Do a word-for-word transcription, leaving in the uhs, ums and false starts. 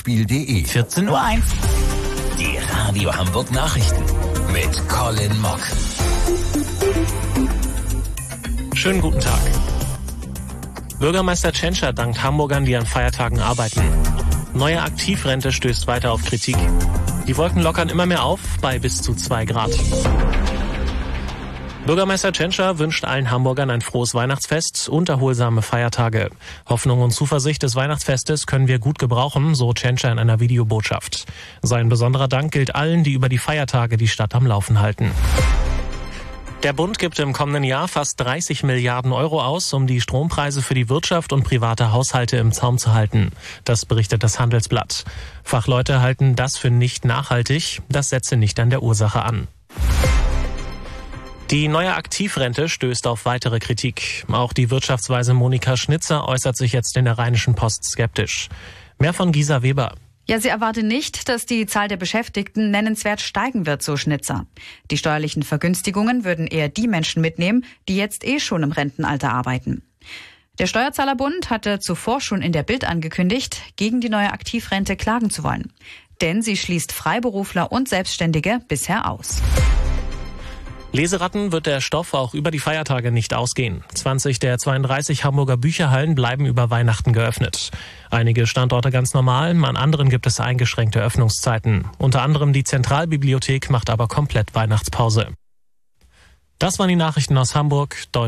Tippspiel punkt de. vierzehn Uhr eins. Die Radio Hamburg Nachrichten mit Colin Mock. Schönen guten Tag. Bürgermeister Tschentscher dankt Hamburgern, die an Feiertagen arbeiten. Neue Aktivrente stößt weiter auf Kritik. Die Wolken lockern immer mehr auf bei bis zu zwei Grad. Bürgermeister Tschentscher wünscht allen Hamburgern ein frohes Weihnachtsfest und erholsame Feiertage. Hoffnung und Zuversicht des Weihnachtsfestes können wir gut gebrauchen, so Tschentscher in einer Videobotschaft. Sein besonderer Dank gilt allen, die über die Feiertage die Stadt am Laufen halten. Der Bund gibt im kommenden Jahr fast dreißig Milliarden Euro aus, um die Strompreise für die Wirtschaft und private Haushalte im Zaum zu halten. Das berichtet das Handelsblatt. Fachleute halten das für nicht nachhaltig. Das setze nicht an der Ursache an. Die neue Aktivrente stößt auf weitere Kritik. Auch die Wirtschaftsweise Monika Schnitzer äußert sich jetzt in der Rheinischen Post skeptisch. Mehr von Gisa Weber. Ja, sie erwarte nicht, dass die Zahl der Beschäftigten nennenswert steigen wird, so Schnitzer. Die steuerlichen Vergünstigungen würden eher die Menschen mitnehmen, die jetzt eh schon im Rentenalter arbeiten. Der Steuerzahlerbund hatte zuvor schon in der Bild angekündigt, gegen die neue Aktivrente klagen zu wollen. Denn sie schließt Freiberufler und Selbstständige bisher aus. Leseratten wird der Stoff auch über die Feiertage nicht ausgehen. zwanzig der zweiunddreißig Hamburger Bücherhallen bleiben über Weihnachten geöffnet. Einige Standorte ganz normal, an anderen gibt es eingeschränkte Öffnungszeiten. Unter anderem die Zentralbibliothek macht aber komplett Weihnachtspause. Das waren die Nachrichten aus Hamburg.